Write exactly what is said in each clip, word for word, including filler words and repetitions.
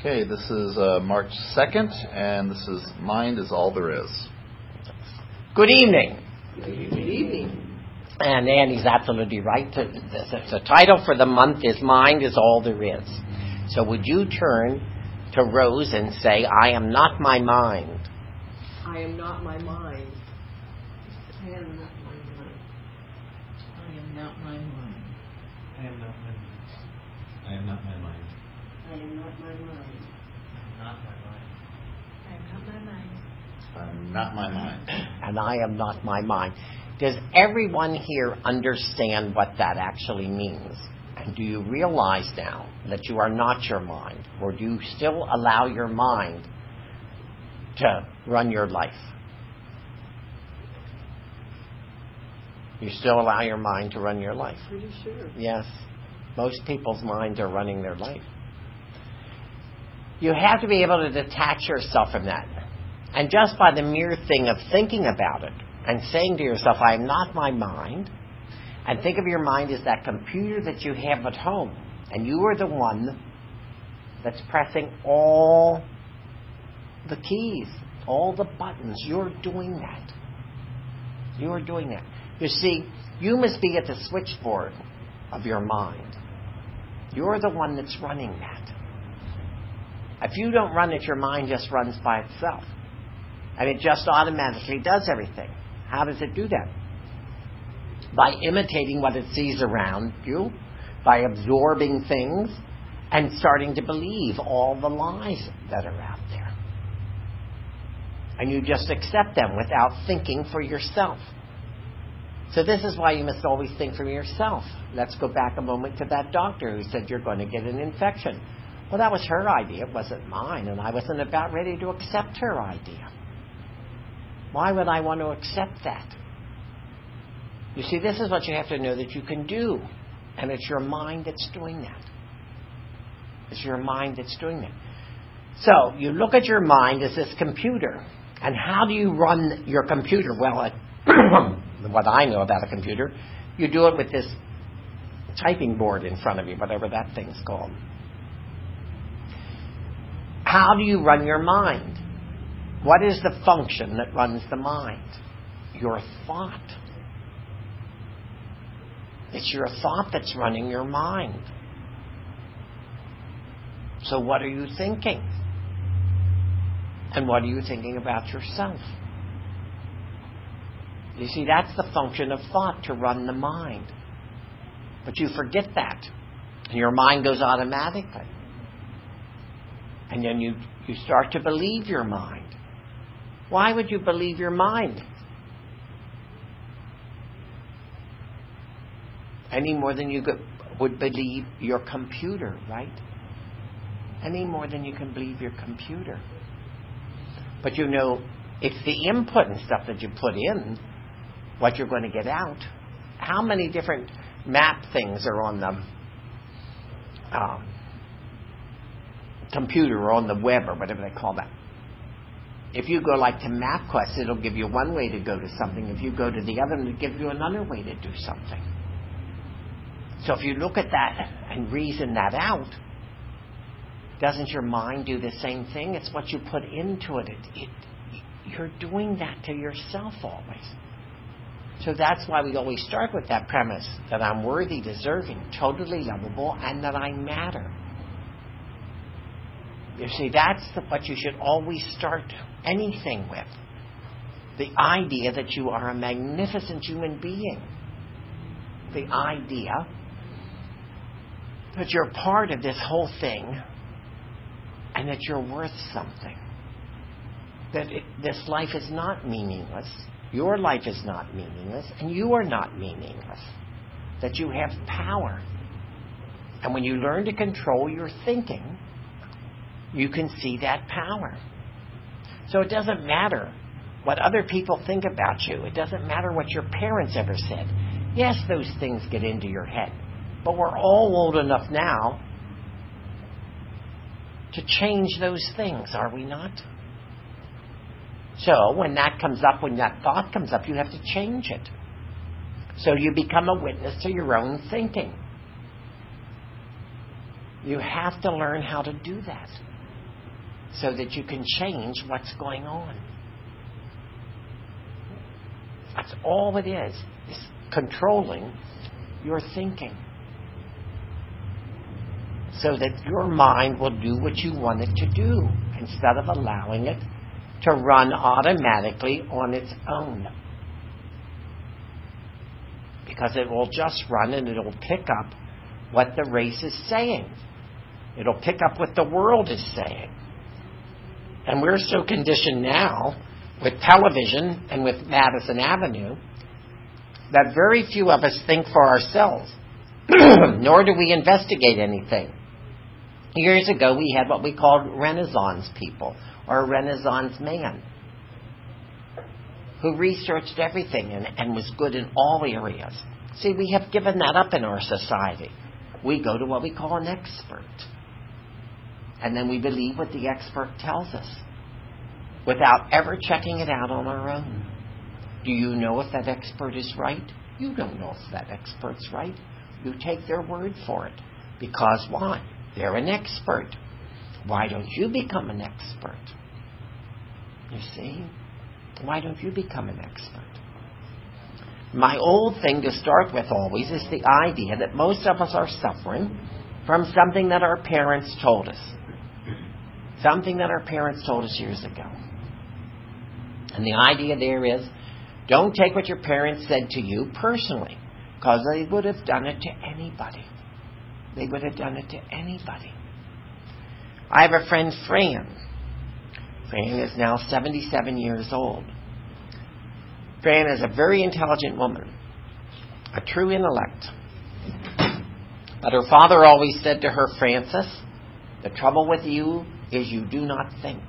Okay, this is uh, March second, and this is Mind is All There Is. Good evening. Good evening. And Annie's absolutely right. The, the, the title for the month is Mind is All There Is. So would you turn to Rose and say, I am not my mind. I am not my mind. I am not my mind. I am not my mind. I am not my mind. I am not my mind. I am not my mind. I am not my mind. I'm not my mind. And I am not my mind. Does everyone here understand what that actually means? And do you realize now that you are not your mind? Or do you still allow your mind to run your life? You still allow your mind to run your life? Pretty sure. Yes. Most people's minds are running their life. You have to be able to detach yourself from that. And just by the mere thing of thinking about it and saying to yourself, I am not my mind, and think of your mind as that computer that you have at home, and you are the one that's pressing all the keys, all the buttons. You're doing that. You're doing that. You see, you must be at the switchboard of your mind. You're the one that's running that. If you don't run it, your mind just runs by itself. And it just automatically does everything. How does it do that? By imitating what it sees around you, by absorbing things, and starting to believe all the lies that are out there. And you just accept them without thinking for yourself. So this is why you must always think for yourself. Let's go back a moment to that doctor who said you're going to get an infection. Well, that was her idea. It wasn't mine, and I wasn't about ready to accept her idea. Why would I want to accept that? You see, this is what you have to know that you can do, and it's your mind that's doing that. It's your mind that's doing that. So, you look at your mind as this computer, and how do you run your computer? Well, it, what I know about a computer, you do it with this typing board in front of you, whatever that thing's called. How do you run your mind? What is the function that runs the mind? Your thought. It's your thought that's running your mind. So what are you thinking? And what are you thinking about yourself? You see, that's the function of thought, to run the mind. But you forget that. And your mind goes automatically. And then you, you start to believe your mind. Why would you believe your mind? Any more than you could, would believe your computer, right? Any more than you can believe your computer. But you know, it's the input and stuff that you put in, what you're going to get out. How many different map things are on the um, computer or on the web or whatever they call that? If you go like to MapQuest, it'll give you one way to go to something. If you go to the other, it'll give you another way to do something. So if you look at that and reason that out, doesn't your mind do the same thing? It's what you put into it. It, it. You're doing that to yourself always. So that's why we always start with that premise that I'm worthy, deserving, totally lovable, and that I matter. You see, that's the, what you should always start anything with. The idea that you are a magnificent human being. The idea that you're part of this whole thing and that you're worth something. That it, this life is not meaningless. Your life is not meaningless, and you are not meaningless. That you have power. And when you learn to control your thinking, you can see that power. So it doesn't matter what other people think about you. It doesn't matter what your parents ever said. Yes, those things get into your head. But we're all old enough now to change those things, are we not? So when that comes up, when that thought comes up, you have to change it. So you become a witness to your own thinking. You have to learn how to do that. so that you can change what's going on. That's all it is, is controlling your thinking. So that your mind will do what you want it to do instead of allowing it to run automatically on its own. Because it will just run and it'll pick up what the race is saying. It'll pick up what the world is saying. And we're so conditioned now with television and with Madison Avenue that very few of us think for ourselves, nor do we investigate anything. Years ago, we had what we called Renaissance people, or a Renaissance man, who researched everything and, and was good in all areas. See, we have given that up in our society. We go to what we call an expert. And then we believe what the expert tells us, without ever checking it out on our own. Do you know if that expert is right? You don't know if that expert's right. You take their word for it. Because why? They're an expert. Why don't you become an expert? You see? Why don't you become an expert? My old thing to start with always is the idea that most of us are suffering from something that our parents told us. Something that our parents told us years ago. And the idea there is, don't take what your parents said to you personally, because they would have done it to anybody. They would have done it to anybody. I have a friend, Fran. Fran is now seventy-seven years old. Fran is a very intelligent woman, a true intellect. But her father always said to her, Frances, the trouble with you is you do not think.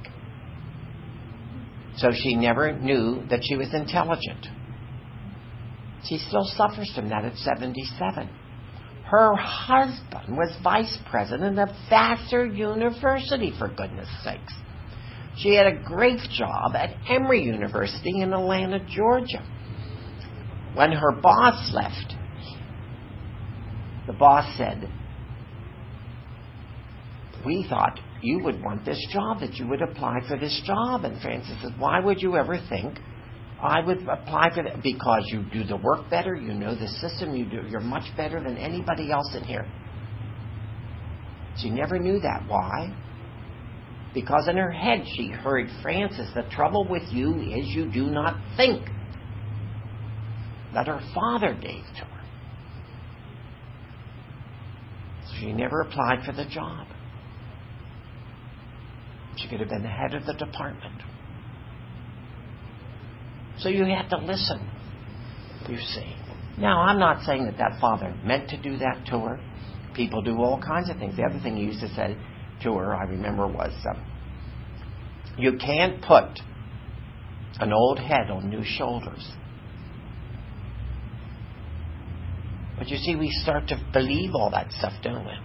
So she never knew that she was intelligent. She still suffers from that at seventy-seven. Her husband was vice president of Vassar University, for goodness sakes. She had a great job at Emory University in Atlanta, Georgia. When her boss left, the boss said, we thought you would want this job, that you would apply for this job. And Frances said, why would you ever think I would apply for that? Because you do the work better, you know the system, you do, you're much better than anybody else in here. She never knew that. Why? Because in her head she heard, Frances, the trouble with you is you do not think. That her father gave to her. So she never applied for the job. She could have been the head of the department. So you have to listen, you see. Now, I'm not saying that that father meant to do that to her. People do all kinds of things. The other thing he used to say to her, I remember, was, um, you can't put an old head on new shoulders. But you see, we start to believe all that stuff, don't we?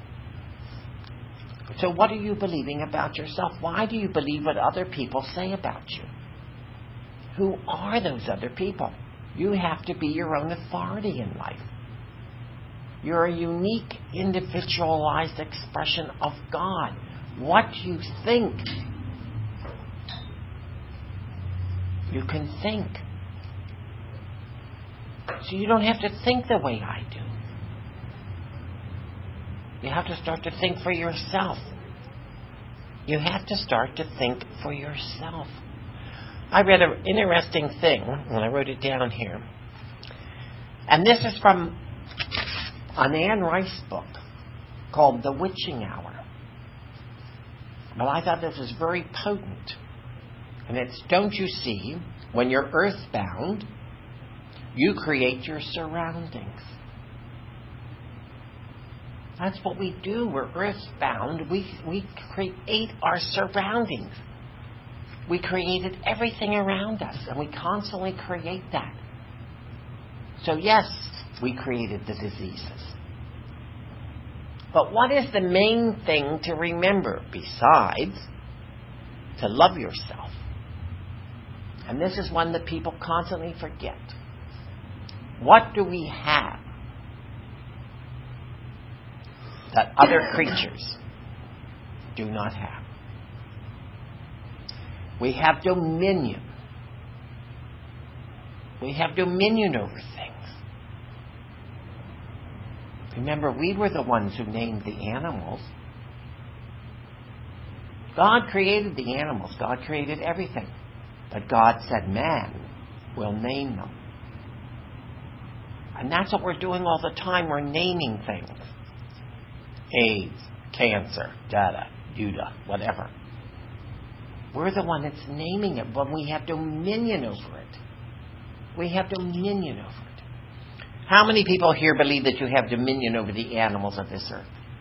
So what are you believing about yourself? Why do you believe what other people say about you? Who are those other people? You have to be your own authority in life. You're a unique, individualized expression of God. What you think, you can think. So you don't have to think the way I do. You have to start to think for yourself. You have to start to think for yourself. I read an interesting thing, and I wrote it down here. And this is from an Anne Rice book called The Witching Hour. Well, I thought this was very potent. And it's, don't you see, when you're earthbound, you create your surroundings. That's what we do. We're earthbound. We, we create our surroundings. We created everything around us, and we constantly create that. So yes, we created the diseases. But what is the main thing to remember besides to love yourself? And this is one that people constantly forget. What do we have that other creatures do not have? We have dominion. We have dominion over things. Remember, we were the ones who named the animals. God created the animals. God created everything. But God said man will name them. And that's what we're doing all the time. We're naming things. AIDS, cancer, dada, duda, whatever. We're the one that's naming it when we have dominion over it. We have dominion over it. How many people here believe that you have dominion over the animals of this earth?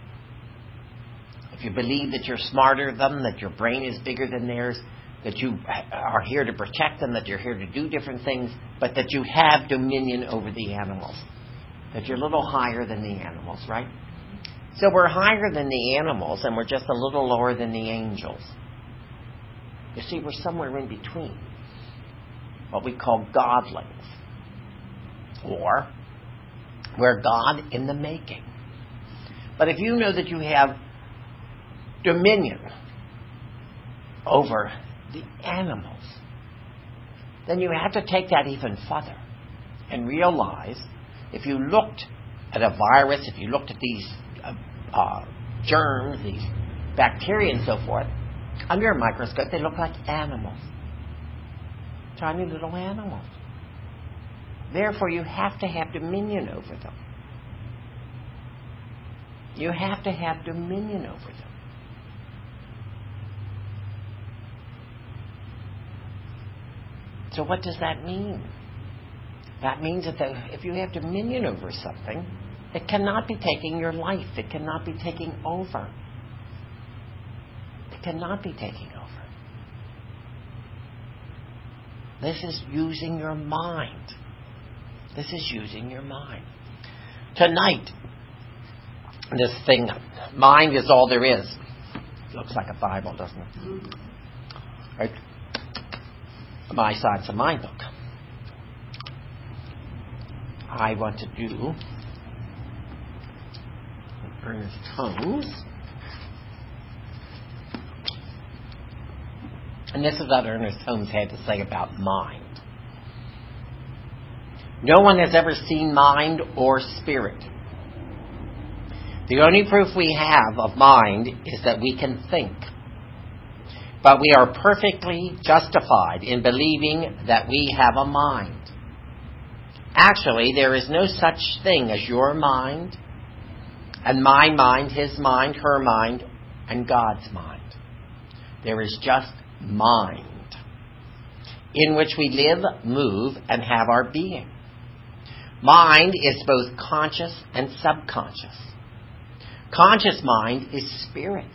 If you believe that you're smarter than them, that your brain is bigger than theirs, that you are here to protect them, that you're here to do different things, but that you have dominion over the animals. That you're a little higher than the animals, right? So we're higher than the animals, and we're just a little lower than the angels. You see, we're somewhere in between. What we call godlings. Or, we're God in the making. But if you know that you have dominion over the animals, then you have to take that even further and realize if you looked at a virus, if you looked at these uh, uh, germs, these bacteria and so forth, under a microscope they look like animals. Tiny little animals. Therefore you have to have dominion over them. You have to have dominion over them. So what does that mean? That means that the, if you have dominion over something, it cannot be taking your life. It cannot be taking over. It cannot be taking over. This is using your mind. This is using your mind. Tonight, this thing, mind is all there is. Looks like a Bible, doesn't it? Right? My Science of Mind book. I want to do Ernest Holmes. And this is what Ernest Holmes had to say about mind. No one has ever seen mind or spirit. The only proof we have of mind is that we can think. But we are perfectly justified in believing that we have a mind. Actually, there is no such thing as your mind, and my mind, his mind, her mind, and God's mind. There is just mind, in which we live, move, and have our being. Mind is both conscious and subconscious. Conscious mind is spirit,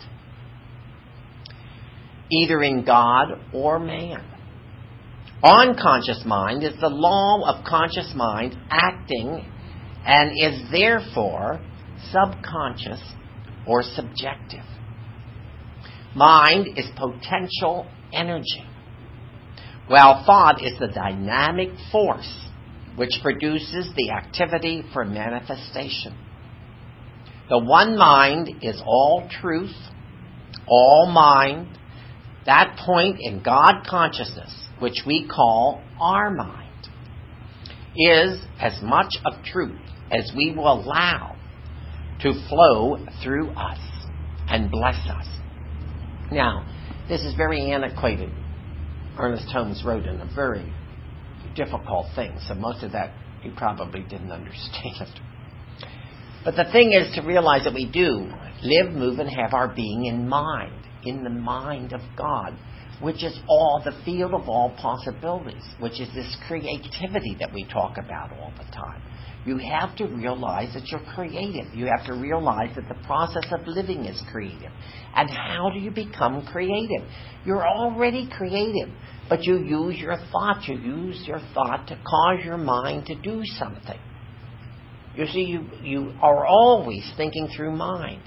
either in God or man. Unconscious mind is the law of conscious mind acting and is therefore subconscious or subjective. Mind is potential energy, while thought is the dynamic force which produces the activity for manifestation. The one mind is all truth, all mind, that point in God consciousness, which we call our mind, is as much of truth as we will allow to flow through us and bless us. Now, this is very antiquated. Ernest Holmes wrote in a very difficult thing, so most of that you probably didn't understand. But the thing is to realize that we do live, move, and have our being in mind, in the mind of God, which is all the field of all possibilities, which is this creativity that we talk about all the time. You have to realize that you're creative. You have to realize that the process of living is creative. And how do you become creative? You're already creative, but you use your thought. You use your thought to cause your mind to do something. You see, you, you are always thinking through mind.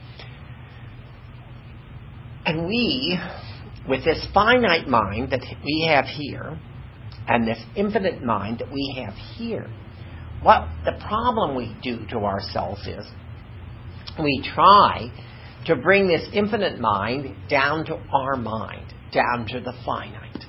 And we, with this finite mind that we have here, and this infinite mind that we have here, what the problem we do to ourselves is we try to bring this infinite mind down to our mind, down to the finite.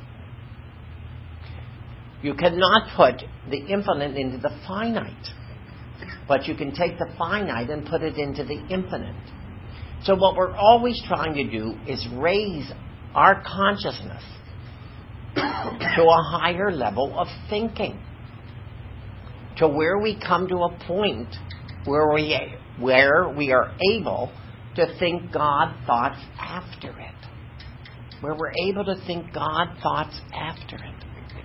You cannot put the infinite into the finite, but you can take the finite and put it into the infinite. So what we're always trying to do is raise our consciousness to a higher level of thinking, to where we come to a point where we where we are able to think God thoughts after it, where we're able to think God thoughts after it.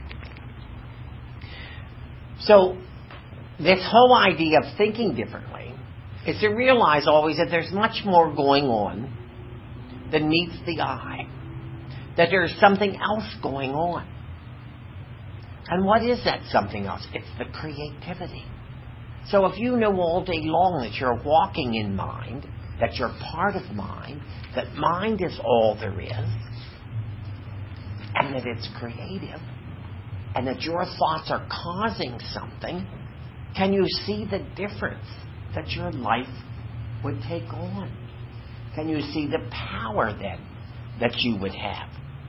So this whole idea of thinking differently is to realize always that there's much more going on than meets the eye, that there's something else going on. And what is that something else? It's the creativity. So if you know all day long that you're walking in mind, that you're part of mind, that mind is all there is, and that it's creative, and that your thoughts are causing something, can you see the difference that your life would take on? Can you see the power then that you would have?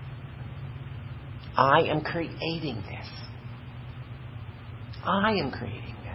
I am creating this. I am creating this.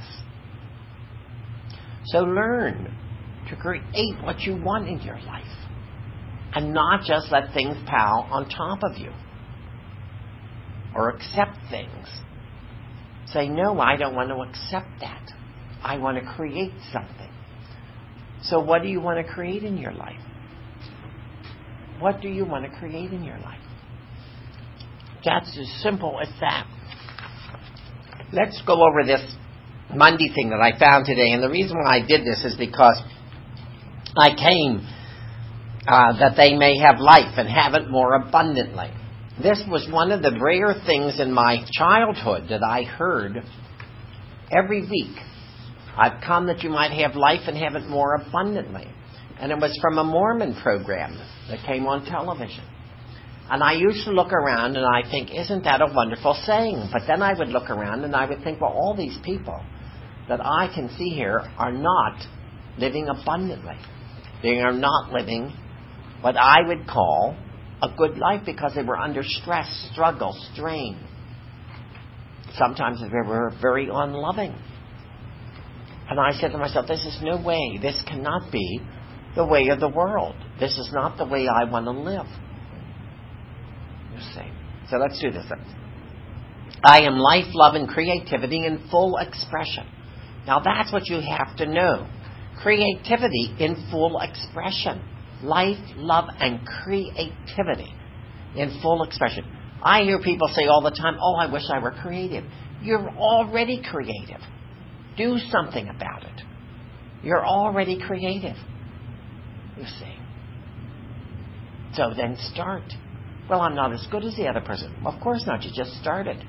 So learn to create what you want in your life, and not just let things pile on top of you or accept things. Say, no, I don't want to accept that. I want to create something. So what do you want to create in your life? What do you want to create in your life? That's as simple as that. Let's go over this Monday thing that I found today. And the reason why I did this is because I came uh, that they may have life and have it more abundantly. This was one of the rare things in my childhood that I heard every week. I've come that you might have life and have it more abundantly. And it was from a Mormon program that came on television. And I used to look around and I think, isn't that a wonderful saying? But then I would look around and I would think, well, all these people that I can see here are not living abundantly. They are not living what I would call a good life, because they were under stress, struggle, strain. Sometimes they were very unloving. And I said to myself, this is no way. This cannot be the way of the world. This is not the way I want to live. You see. So let's do this. I am life, love, and creativity in full expression. Now that's what you have to know. Creativity in full expression. Life, love, and creativity in full expression. I hear people say all the time, oh, I wish I were creative. You're already creative. Do something about it. You're already creative. You see. So then start. Well, I'm not as good as the other person. Well, of course not. You just started.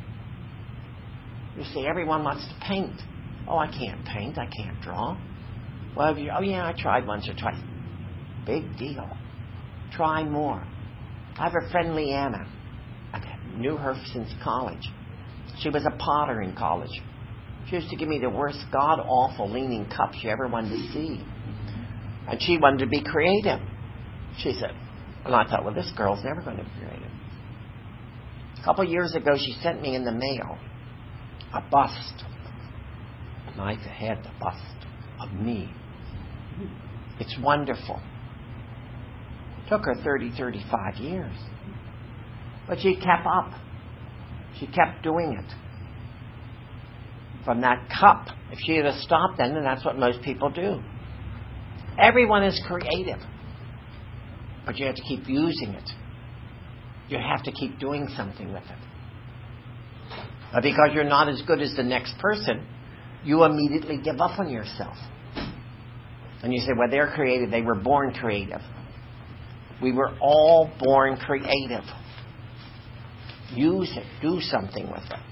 You see, everyone wants to paint. Oh, I can't paint. I can't draw. Well, you, oh, yeah, I tried once or twice. Big deal. Try more. I have a friend, Leanna. I knew her since college. She was a potter in college. She used to give me the worst god-awful leaning cups you ever wanted to see. And she wanted to be creative. She said, and I thought, well, this girl's never going to be creative. A couple years ago, she sent me in the mail a bust. A knife ahead, a bust of me. It's wonderful. Took her thirty, thirty-five years. But she kept up. She kept doing it. From that cup. If she had stopped then, then that's what most people do. Everyone is creative. But you have to keep using it. You have to keep doing something with it. But because you're not as good as the next person, you immediately give up on yourself. And you say, well, they're creative. They were born creative. We were all born creative. Use it. Do something with it.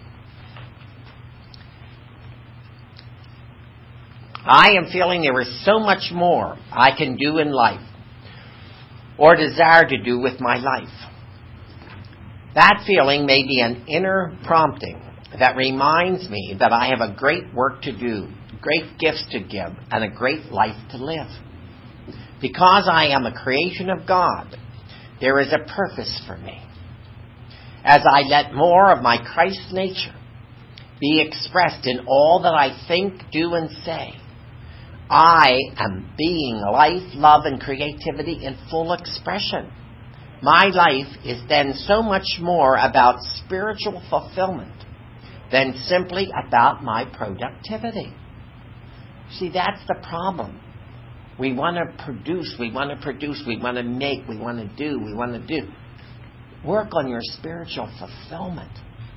I am feeling there is so much more I can do in life or desire to do with my life. That feeling may be an inner prompting that reminds me that I have a great work to do, great gifts to give, and a great life to live. Because I am a creation of God, there is a purpose for me. As I let more of my Christ nature be expressed in all that I think, do, and say, I am being life, love, and creativity in full expression. My life is then so much more about spiritual fulfillment than simply about my productivity. See, that's the problem. We want to produce, we want to produce, we want to make, we want to do, we want to do. Work on your spiritual fulfillment.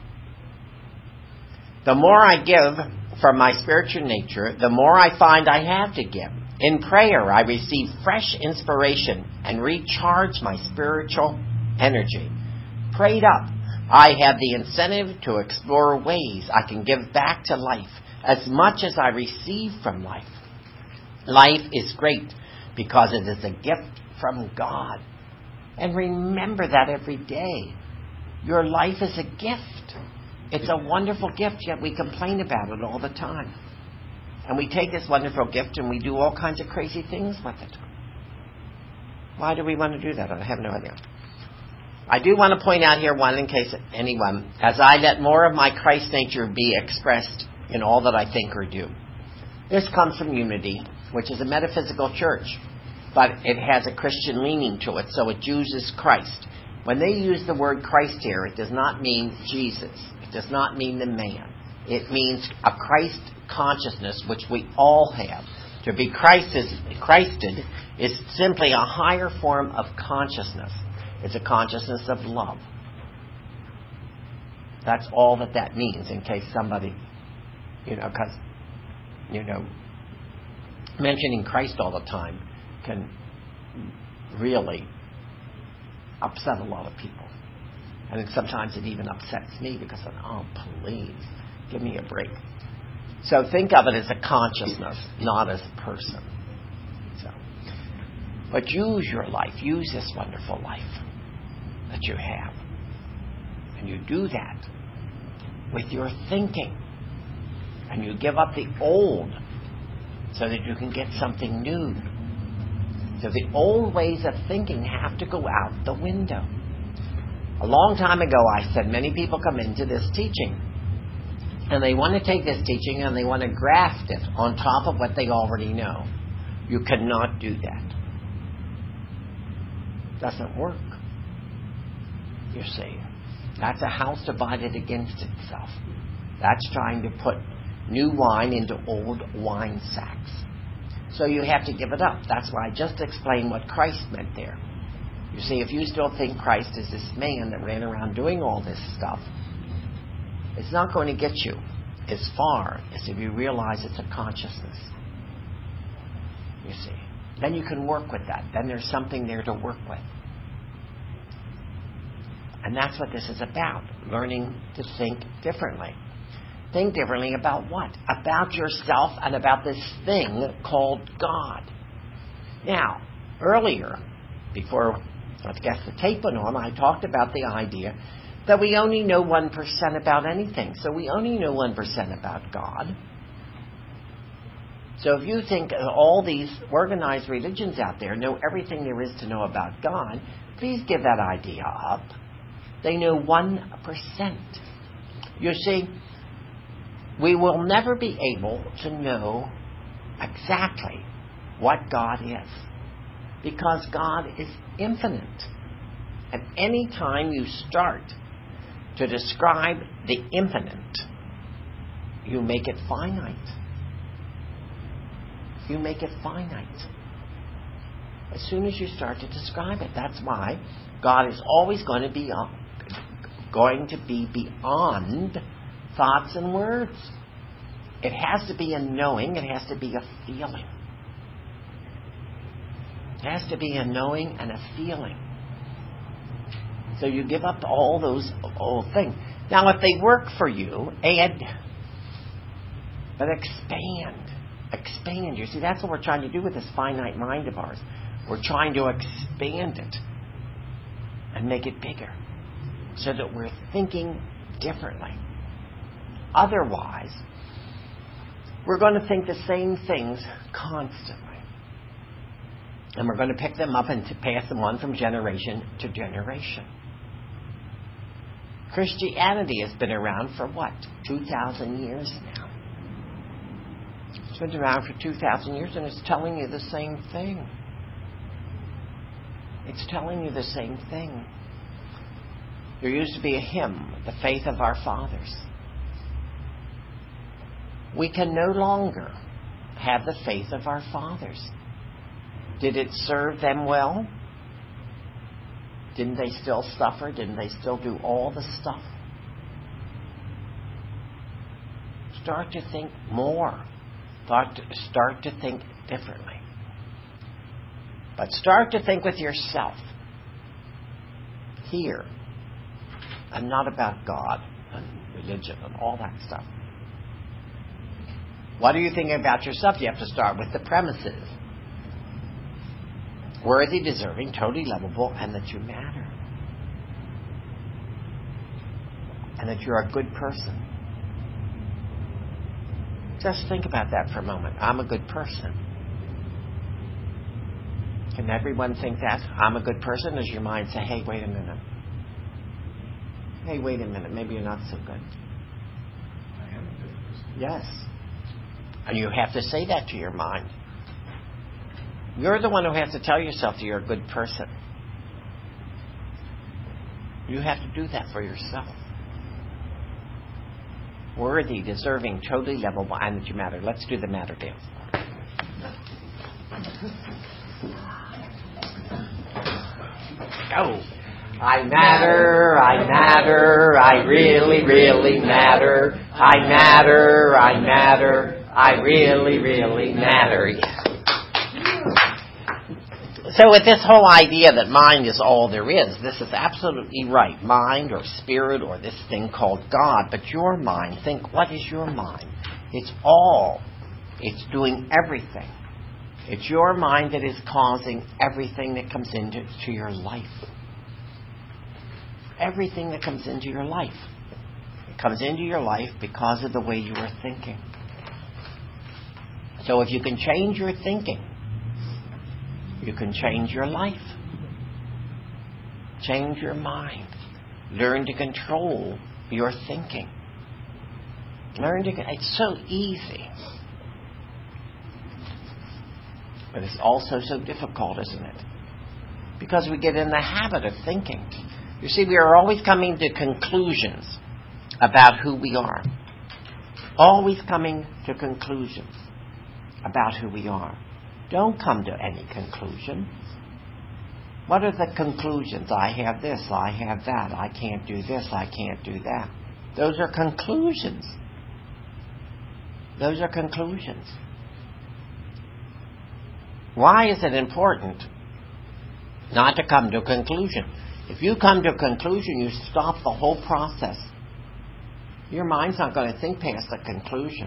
The more I give from my spiritual nature, the more I find I have to give. In prayer, I receive fresh inspiration and recharge my spiritual energy. Prayed up, I have the incentive to explore ways I can give back to life as much as I receive from life. Life is great because it is a gift from God. And remember that every day. Your life is a gift. It's a wonderful gift, yet we complain about it all the time. And we take this wonderful gift and we do all kinds of crazy things with it. Why do we want to do that? I have no idea. I do want to point out here one in case anyone, as I let more of my Christ nature be expressed in all that I think or do. This comes from Unity, which is a metaphysical church, but it has a Christian leaning to it, so it uses Christ. When they use the word Christ here, it does not mean Jesus. It does not mean the man. It means a Christ consciousness, which we all have. To be Christed, Christed is simply a higher form of consciousness. It's a consciousness of love. That's all that that means, in case somebody, you know, because, you know, mentioning Christ all the time can really upset a lot of people. And then sometimes it even upsets me because I'm, oh, please, give me a break. So think of it as a consciousness, not as a person. So, but use your life. Use this wonderful life that you have. And you do that with your thinking. And you give up the old so that you can get something new. So the old ways of thinking have to go out the window. A long time ago I said many people come into this teaching and they want to take this teaching and they want to graft it on top of what they already know. You cannot do that. It doesn't work. You see, that's a house divided against itself. That's trying to put new wine into old wine sacks. So you have to give it up. That's why I just explained what Christ meant there. You see, if you still think Christ is this man that ran around doing all this stuff, it's not going to get you as far as if you realize it's a consciousness. You see. Then you can work with that. Then there's something there to work with. And that's what this is about. Learning to think differently. Think differently about what? About yourself and about this thing called God. Now, earlier, before I guess the tape went on, I talked about the idea that we only know one percent about anything. So we only know one percent about God. So if you think all these organized religions out there know everything there is to know about God, please give that idea up. They know one percent. You see, we will never be able to know exactly what God is, because God is infinite. And any time you start to describe the infinite, you make it finite. You make it finite. As soon as you start to describe it, that's why God is always going to be uh, going to be beyond thoughts and words. It has to be a knowing. It has to be a feeling. It has to be a knowing and a feeling. So you give up all those old things. Now, if they work for you, add, but expand. Expand. You see, that's what we're trying to do with this finite mind of ours. We're trying to expand it and make it bigger so that we're thinking differently. Otherwise, we're going to think the same things constantly. And we're going to pick them up and to pass them on from generation to generation. Christianity has been around for what? two thousand years now. It's been around for two thousand years and it's telling you the same thing. It's telling you the same thing. There used to be a hymn, The Faith of Our Fathers. We can no longer have the faith of our fathers. Did it serve them well? Didn't they still suffer? Didn't they still do all the stuff? Start to think more. Start to, start to think differently. But start to think with yourself. Here. And not about God and religion and all that stuff. What are you thinking about yourself? You have to start with the premises. Worthy, deserving, totally lovable, and that you matter. And that you're a good person. Just think about that for a moment. I'm a good person. Can everyone think that? I'm a good person? Does your mind say, hey, wait a minute. Hey, wait a minute. Maybe you're not so good. I am a good person. Yes. And you have to say that to your mind. You're the one who has to tell yourself that you're a good person. You have to do that for yourself. Worthy, deserving, totally lovable, and that you matter. Let's do the matter dance. Go. I matter, I matter, I really, really matter. I matter, I matter, I really, really matter. So with this whole idea that mind is all there is, this is absolutely right. Mind or spirit or this thing called God. But your mind, think, what is your mind? It's all. It's doing everything. It's your mind that is causing everything that comes into to your life. Everything that comes into your life. It comes into your life because of the way you are thinking. So if you can change your thinking, you can change your life. Change your mind. Learn to control your thinking. Learn to... It's so easy. But it's also so difficult, isn't it? Because we get in the habit of thinking. You see, we are always coming to conclusions about who we are. Always coming to conclusions about who we are. Don't come to any conclusion. What are the conclusions? I have this, I have that, I can't do this, I can't do that. Those are conclusions. Those are conclusions. Why is it important not to come to a conclusion? If you come to a conclusion, you stop the whole process. Your mind's not going to think past the conclusion.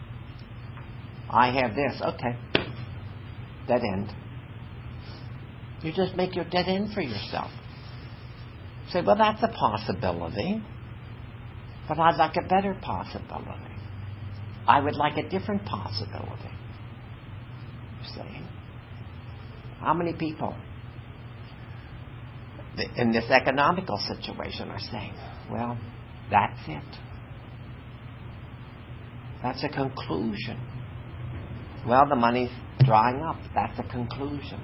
I have this, okay. Dead end. You just make your dead end for yourself. Say, well, that's a possibility, but I'd like a better possibility. I would like a different possibility. You see? How many people in this economical situation are saying, well, that's it. That's a conclusion. Well, the money's drying up. That's a conclusion.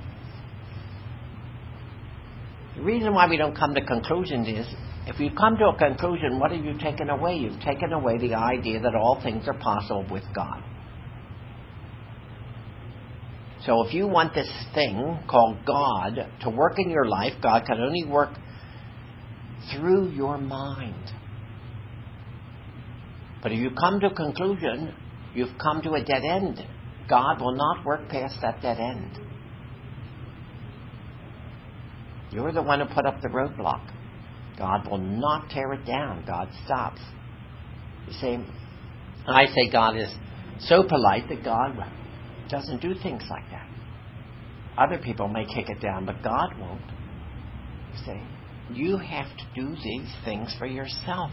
The reason why we don't come to conclusions is, if you come to a conclusion, what have you taken away? You've taken away the idea that all things are possible with God. So if you want this thing called God to work in your life, God can only work through your mind. But if you come to a conclusion, you've come to a dead end. God will not work past that dead end. You're the one who put up the roadblock. God will not tear it down. God stops. You see, I say God is so polite that God doesn't do things like that. Other people may kick it down, but God won't. You see, you have to do these things for yourself.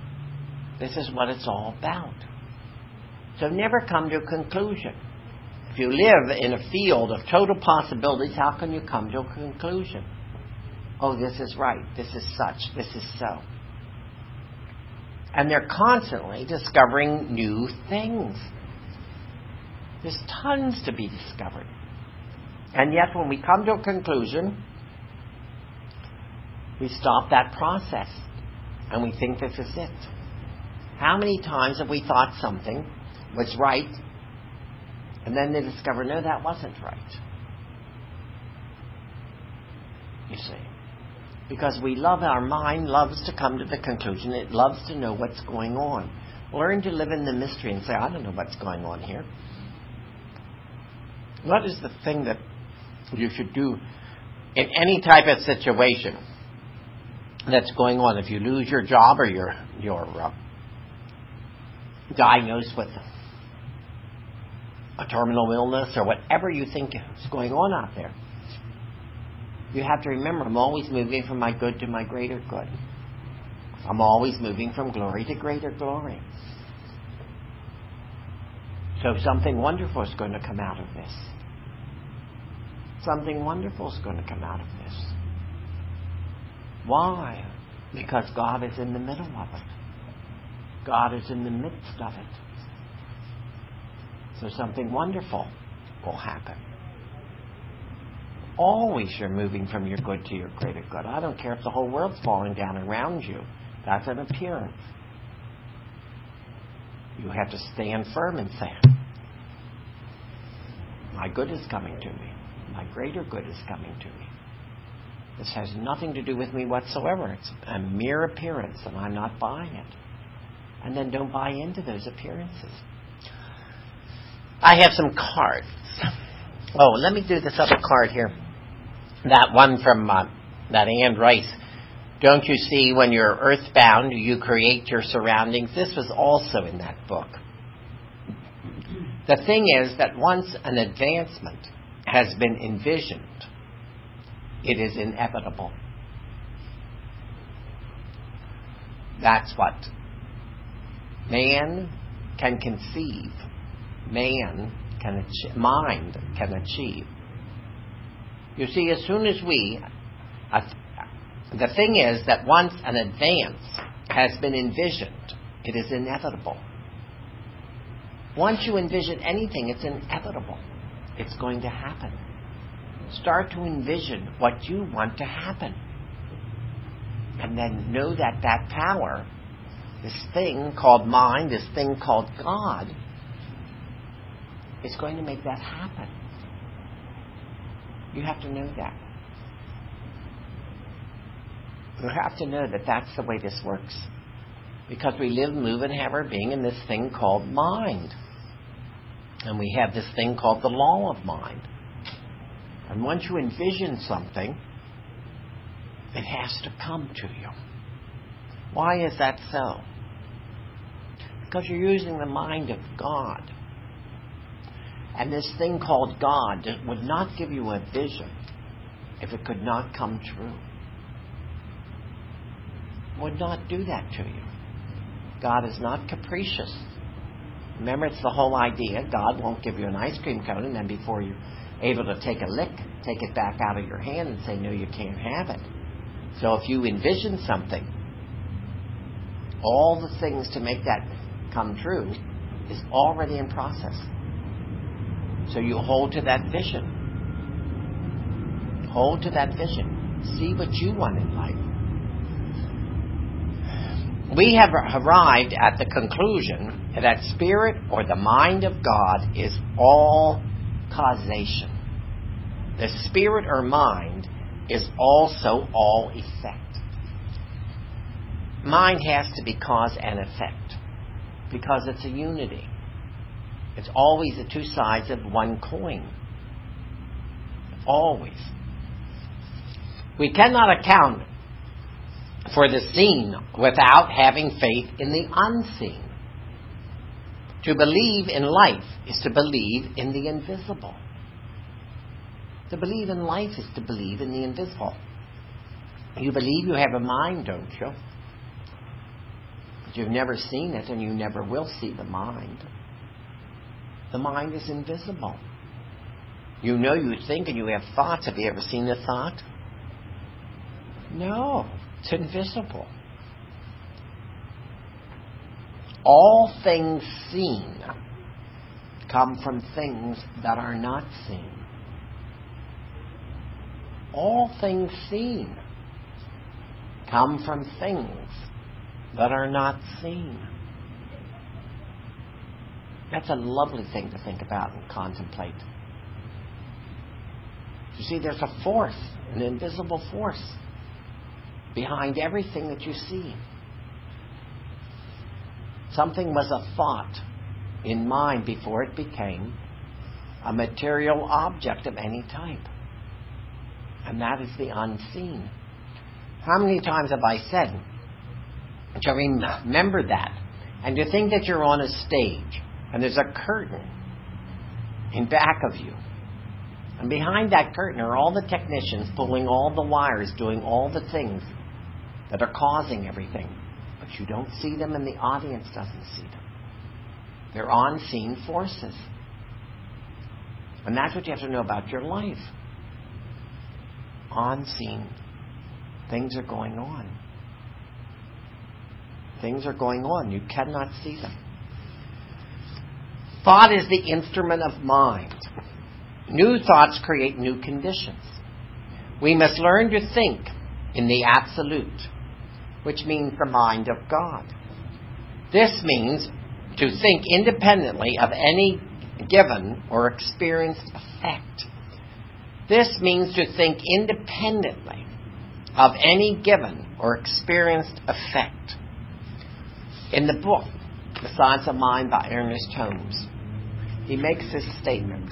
This is what it's all about. So never come to a conclusion. If you live in a field of total possibilities, how can you come to a conclusion? Oh, this is right. This is such. This is so. And they're constantly discovering new things. There's tons to be discovered. And yet when we come to a conclusion, we stop that process and we think this is it. How many times have we thought something was right and then they discover, no, that wasn't right? You see. Because we love, our mind loves to come to the conclusion. It loves to know what's going on. Learn to live in the mystery and say, I don't know what's going on here. What is the thing that you should do in any type of situation that's going on? If you lose your job or you're, you're uh, diagnosed with a terminal illness or whatever you think is going on out there, you have to remember, I'm always moving from my good to my greater good. I'm always moving from glory to greater glory. So something wonderful is going to come out of this. Something wonderful is going to come out of this. Why? Because God is in the middle of it. God is in the midst of it. So something wonderful will happen. Always you're moving from your good to your greater good. I don't care if the whole world's falling down around you. That's an appearance. You have to stand firm and say, my good is coming to me. My greater good is coming to me. This has nothing to do with me whatsoever. It's a mere appearance and I'm not buying it. And then don't buy into those appearances. I have some cards. Oh, let me do this other card here. That one from uh, that Anne Rice. Don't you see when you're earthbound, you create your surroundings? This was also in that book. The thing is that once an advancement has been envisioned, it is inevitable. That's what man can conceive, man can achieve, mind can achieve. You see, as soon as we, uh, the thing is that once an advance has been envisioned, it is inevitable. Once you envision anything, it's inevitable. It's going to happen. Start to envision what you want to happen. And then know that that power, this thing called mind, this thing called God, is going to make that happen. You have to know that. You have to know that that's the way this works. Because we live, move, and have our being in this thing called mind. And we have this thing called the law of mind. And once you envision something, it has to come to you. Why is that so? Because you're using the mind of God. And this thing called God would not give you a vision if it could not come true. Would not do that to you. God is not capricious. Remember, it's the whole idea. God won't give you an ice cream cone and then before you're able to take a lick, take it back out of your hand and say, no, you can't have it. So if you envision something, all the things to make that come true is already in process. So you hold to that vision. Hold to that vision. See what you want in life. We have arrived at the conclusion that spirit or the mind of God is all causation. The spirit or mind is also all effect. Mind has to be cause and effect because it's a unity. It's always the two sides of one coin. Always. We cannot account for the seen without having faith in the unseen. To believe in life is to believe in the invisible. To believe in life is to believe in the invisible. You believe you have a mind, don't you? But you've never seen it and you never will see the mind. The mind is invisible. You know you think and you have thoughts. Have you ever seen a thought? No, it's invisible. All things seen come from things that are not seen. All things seen come from things that are not seen. That's a lovely thing to think about and contemplate. You see, there's a force, an invisible force, behind everything that you see. Something was a thought in mind before it became a material object of any type. And that is the unseen. How many times have I said to remember that and to think that you're on a stage and there's a curtain in back of you. And behind that curtain are all the technicians pulling all the wires, doing all the things that are causing everything. But you don't see them and the audience doesn't see them. They're unseen forces. And that's what you have to know about your life. Unseen things are going on. Things are going on. You cannot see them. Thought is the instrument of mind. New thoughts create new conditions. We must learn to think in the absolute, which means the mind of God. This means to think independently of any given or experienced effect. This means to think independently of any given or experienced effect. In the book, The Science of Mind by Ernest Holmes, he makes this statement.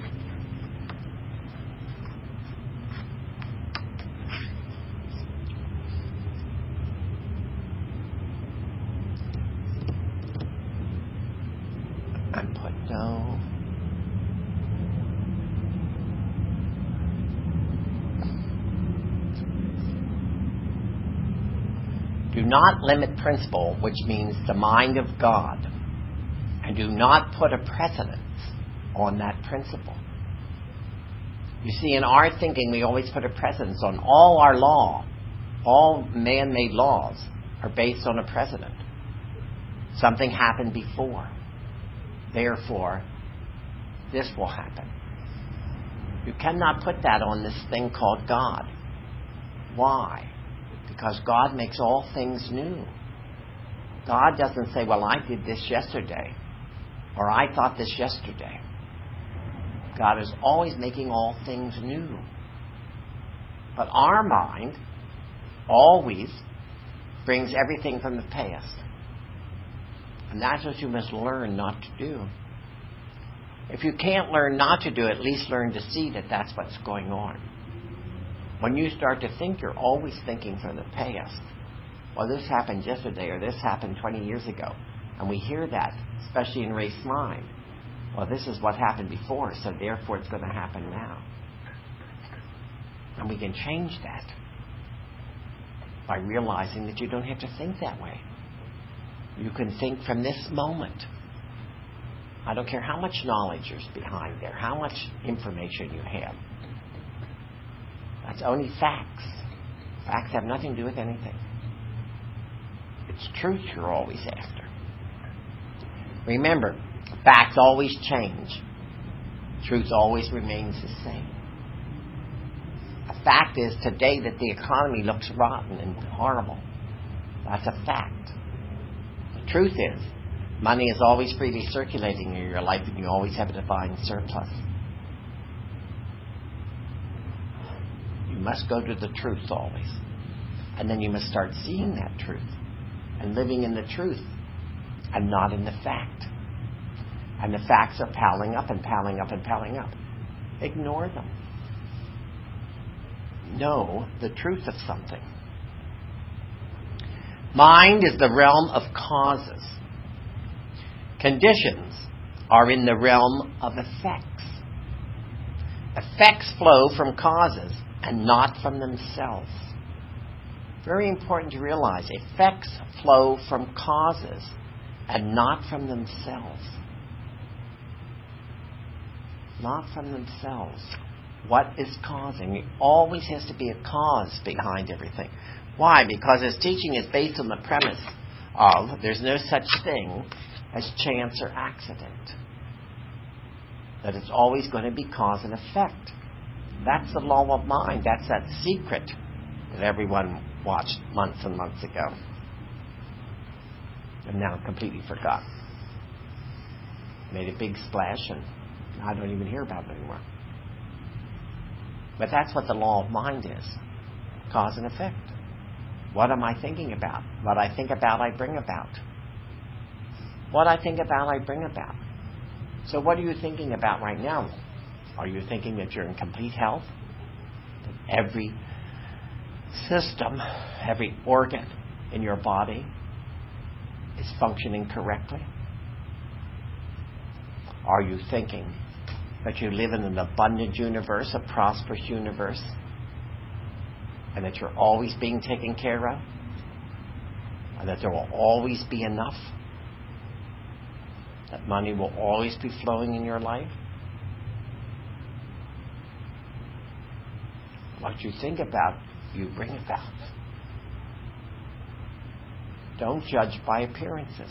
I put no. Do not limit principle, which means the mind of God, and do not put a precedence on that principle. You see, in our thinking, we always put a precedence on all our law. All man-made laws are based on a precedent. Something happened before. Therefore, this will happen. You cannot put that on this thing called God. Why? Because God makes all things new. God doesn't say, well, I did this yesterday, or I thought this yesterday. God is always making all things new. But our mind always brings everything from the past. And that's what you must learn not to do. If you can't learn not to do it, at least learn to see that that's what's going on. When you start to think, you're always thinking from the past. Well, this happened yesterday, or this happened twenty years ago. And we hear that, especially in race mind. Well, this is what happened before, so therefore it's going to happen now. And we can change that by realizing that you don't have to think that way. You can think from this moment. I don't care how much knowledge is behind there, how much information you have. That's only facts. Facts have nothing to do with anything. It's truth you're always after. Remember, facts always change. Truth always remains the same. A fact is today that the economy looks rotten and horrible. That's a fact. The truth is, money is always freely circulating in your life and you always have a divine surplus. You must go to the truth always. And then you must start seeing that truth and living in the truth and not in the fact. And the facts are piling up and piling up and piling up. Ignore them. Know the truth of something. Mind is the realm of causes. Conditions are in the realm of effects. Effects flow from causes and not from themselves. Very important to realize. Effects flow from causes and not from themselves. not from themselves. What is causing? It always has to be a cause behind everything. Why? Because his teaching is based on the premise of there's no such thing as chance or accident. That it's always going to be cause and effect. That's the law of mind. That's that secret that everyone watched months and months ago and now completely forgot. Made a big splash and I don't even hear about it anymore. But that's what the law of mind is. Cause and effect. What am I thinking about? What I think about, I bring about. What I think about, I bring about. So what are you thinking about right now? Are you thinking that you're in complete health? That every system, every organ in your body is functioning correctly? Are you thinking that you live in an abundant universe, a prosperous universe, and that you're always being taken care of? And that there will always be enough? That money will always be flowing in your life? What you think about, you bring about. Don't judge by appearances.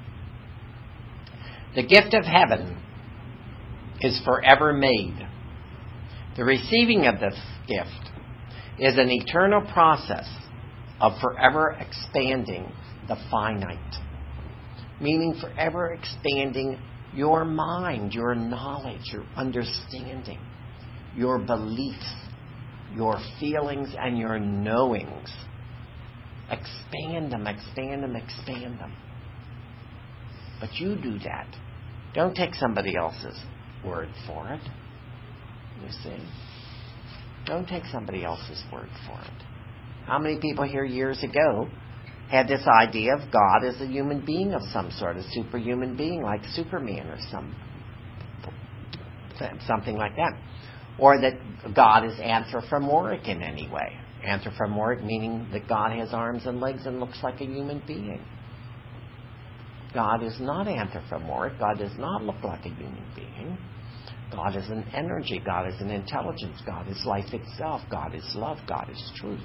The gift of heaven is forever made. The receiving of this gift is an eternal process of forever expanding the finite. Meaning forever expanding your mind, your knowledge, your understanding, your beliefs, your feelings, and your knowings. Expand them, expand them, expand them. But you do that. Don't take somebody else's word for it. You see? Don't take somebody else's word for it. How many people here years ago had this idea of God as a human being of some sort, a superhuman being like Superman or some something like that? Or that God is anthropomorphic in any way. Anthropomorphic meaning that God has arms and legs and looks like a human being. God is not anthropomorphic. God does not look like a human being. God is an energy. God is an intelligence. God is life itself. God is love. God is truth.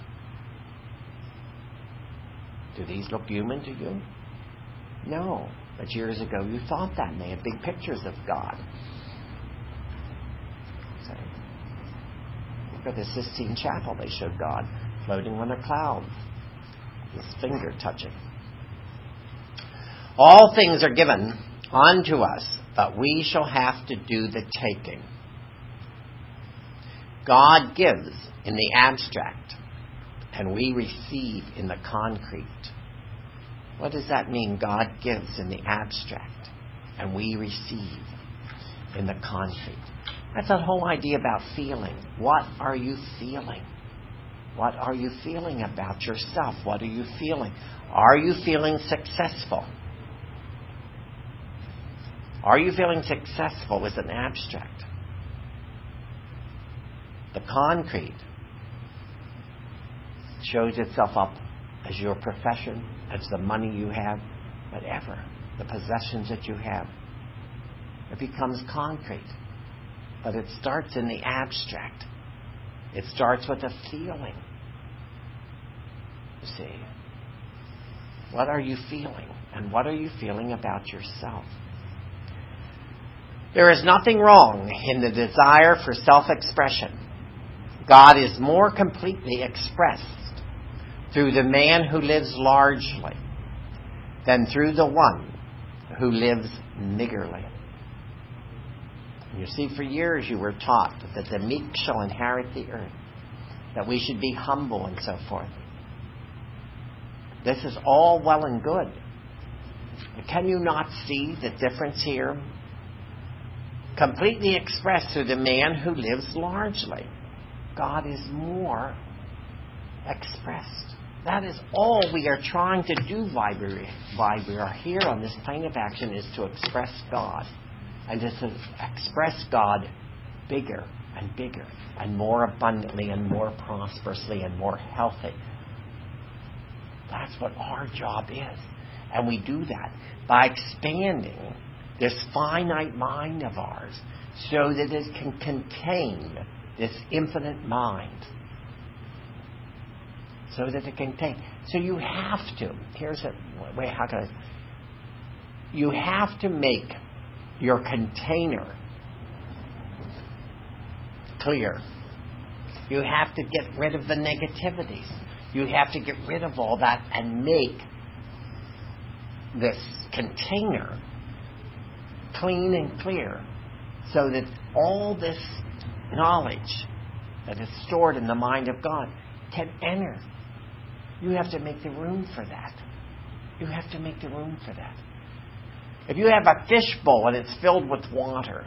Do these look human to you? No. But years ago you thought that, and they had big pictures of God. So, look at the Sistine Chapel. They showed God floating on a cloud, his finger touching. All things are given unto us, but we shall have to do the taking. God gives in the abstract, and we receive in the concrete. What does that mean? God gives in the abstract, and we receive in the concrete. That's that whole idea about feeling. What are you feeling? What are you feeling about yourself? What are you feeling? Are you feeling successful? Are you feeling successful is an abstract. The concrete shows itself up as your profession, as the money you have, whatever, the possessions that you have. It becomes concrete. But it starts in the abstract. It starts with a feeling. You see. What are you feeling? And what are you feeling about yourself? There is nothing wrong in the desire for self-expression. God is more completely expressed through the man who lives largely than through the one who lives meagerly. You see, for years you were taught that the meek shall inherit the earth, that we should be humble and so forth. This is all well and good. But can you not see the difference here? Completely expressed through the man who lives largely. God is more expressed. That is all we are trying to do why we, why we are here on this plane of action, is to express God. And just to express God bigger and bigger and more abundantly and more prosperously and more healthy. That's what our job is. And we do that by expanding this finite mind of ours, so that it can contain this infinite mind. So that it can contain. So you have to, here's a way, how can I, you have to make your container clear. You have to get rid of the negativities. You have to get rid of all that and make this container clean and clear, so that all this knowledge that is stored in the mind of God can enter. You have to make the room for that. You have to make the room for that. If you have a fishbowl and it's filled with water,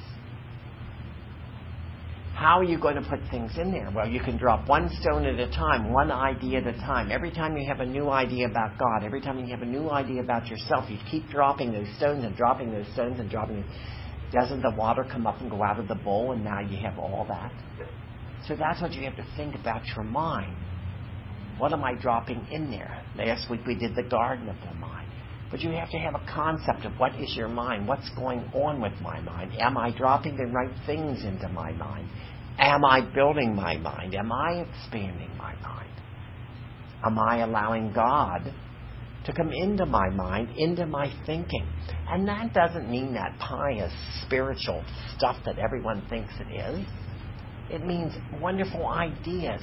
how are you going to put things in there? Well, you can drop one stone at a time, one idea at a time. Every time you have a new idea about God, every time you have a new idea about yourself, you keep dropping those stones and dropping those stones and dropping them. Doesn't the water come up and go out of the bowl, and now you have all that? So that's what you have to think about your mind. What am I dropping in there? Last week we did the garden of the mind. But you have to have a concept of what is your mind. What's going on with my mind? Am I dropping the right things into my mind? Am I building my mind? Am I expanding my mind? Am I allowing God to come into my mind, into my thinking? And that doesn't mean that pious, spiritual stuff that everyone thinks it is. It means wonderful ideas.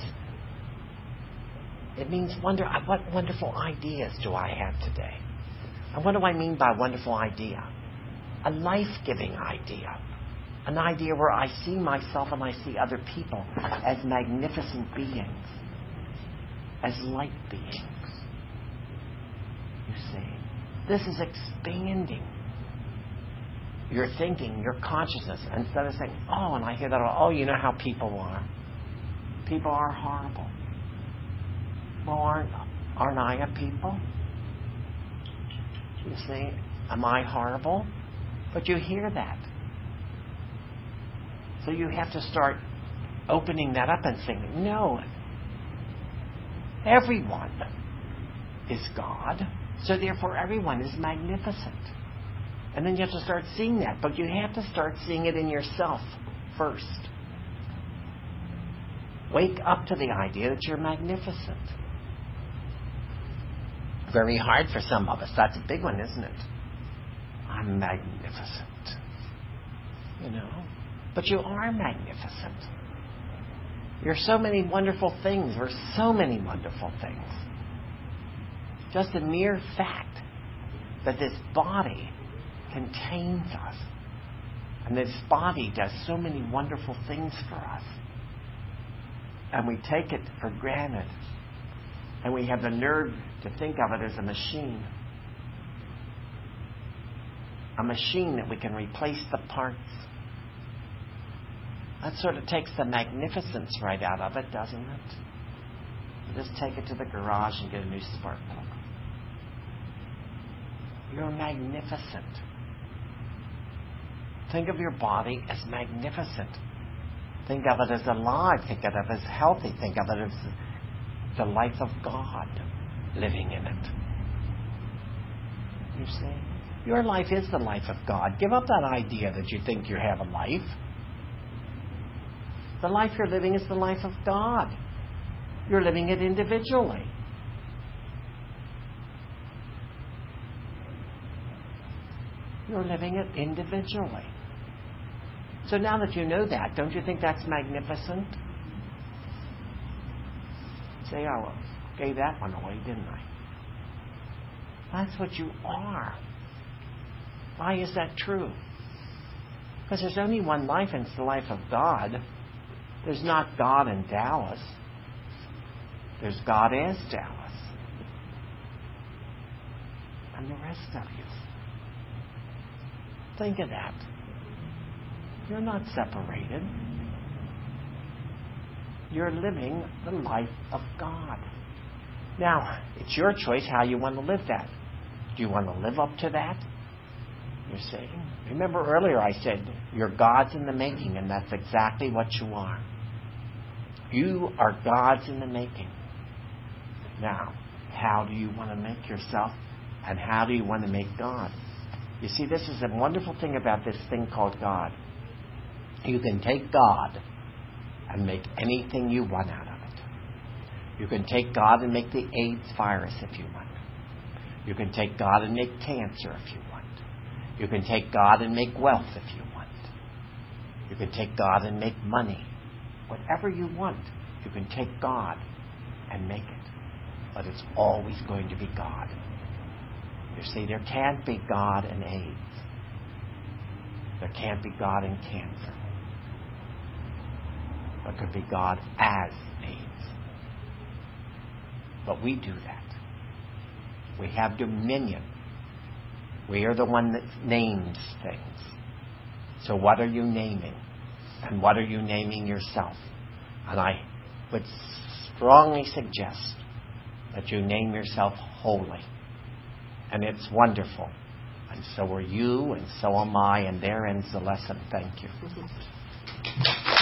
It means wonder. What wonderful ideas do I have today? And what do I mean by wonderful idea? A life-giving idea. An idea where I see myself and I see other people as magnificent beings. As light beings. You see? This is expanding your thinking, your consciousness. Instead of saying, oh, and I hear that, oh, you know how people are. People are horrible. Well, aren't, aren't I a people? You see, am I horrible? But you hear that. So you have to start opening that up and saying, no, everyone is God, so therefore everyone is magnificent. And then you have to start seeing that, but you have to start seeing it in yourself first. Wake up to the idea that you're magnificent. Very hard for some of us. That's a big one, isn't it? I'm magnificent. You know? But you are magnificent. You're so many wonderful things. We're so many wonderful things. Just the mere fact that this body contains us. And this body does so many wonderful things for us. And we take it for granted. And we have the nerve to think of it as a machine. A machine that we can replace the parts. That sort of takes the magnificence right out of it, doesn't it? You just take it to the garage and get a new spark plug. You're magnificent. Think of your body as magnificent. Think of it as alive. Think of it as healthy. Think of it as the life of God living in it. You see? Your life is the life of God. Give up that idea that you think you have a life. The life you're living is the life of God. You're living it individually. You're living it individually. So now that you know that, don't you think that's magnificent? Say, oh, well, gave that one away, didn't I? That's what you are. Why is that true? Because there's only one life, and it's the life of God. There's not God in Dallas. There's God as Dallas. And the rest of you. Think of that. You're not separated. You're living the life of God. Now, it's your choice how you want to live that. Do you want to live up to that? You're saying. Remember earlier I said, you're God's in the making, and that's exactly what you are. You are God's in the making. Now, how do you want to make yourself, and how do you want to make God? You see, this is a wonderful thing about this thing called God. You can take God and make anything you want out of it. You can take God and make the AIDS virus if you want. You can take God and make cancer if you want. You can take God and make wealth if you want. You can take God and make money. Whatever you want, you can take God and make it. But it's always going to be God. You see, there can't be God in AIDS. There can't be God in cancer. There could be God as AIDS. But we do that. We have dominion. We are the one that names things. So what are you naming? And what are you naming yourself? And I would strongly suggest that you name yourself holy. And it's wonderful. And so are you, and so am I, and there ends the lesson. Thank you.